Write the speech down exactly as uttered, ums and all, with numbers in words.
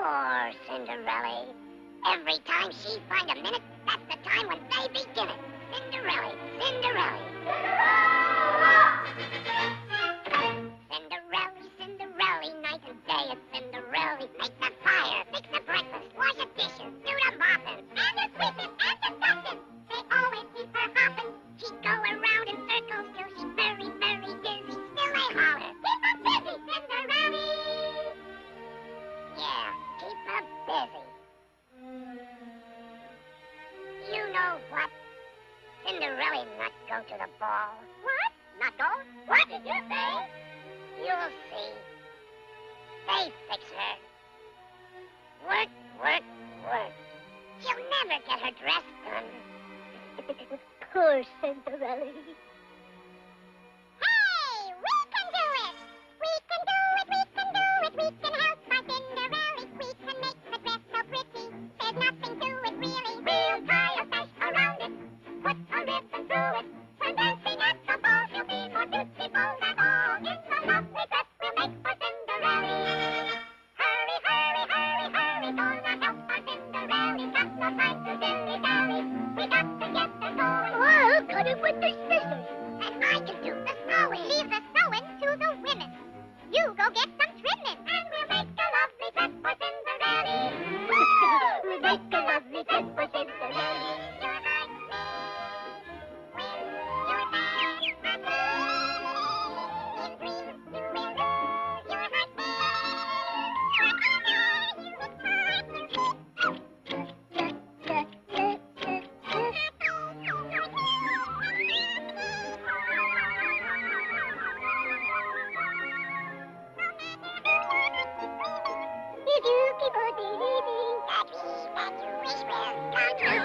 Poor Cinderella. Every time she find a minute, that's the time when they begin it. Cinderella, Cinderella. Cinderella, Cinderella, night and day it's Cinderella. Make the fire, fix the breakfast, wash the dishes, do the mopping, and the sweeping, and the dusting. They always keep her hopping. She go around in circles till she's very, very dizzy. Still they holler, keep her busy, Cinderella. Yeah, keep her busy. You know what? Cinderella not go to the ball. What? Not go? What did you say? You'll see. They fix her. Work, work, work. She'll never get her dress done. Poor Cinderella. Hey, we can do it! We can do it, we can do it, we can help my Cinderella. We can make the dress so pretty. There's nothing to it really. We'll tie a sash around it, put a ribbon through it. When dancing at the ball, she'll be more beautiful than all. In the lovely dress we'll make for Cinderella. Hurry, hurry, hurry, hurry, gonna help our Cinderella. Got no time to dilly-dally. We got to get her going. I'll cut it with the scissors. And I can do the sewing. Leave the sewing to the women. You go get some trimming. And we'll make a lovely dress for Cinderella. We'll make a lovely dress for Cinderella. You're like me. When you're bad at me. In dreams you will lose your heart. If you keep on believing that we that you wish will come true.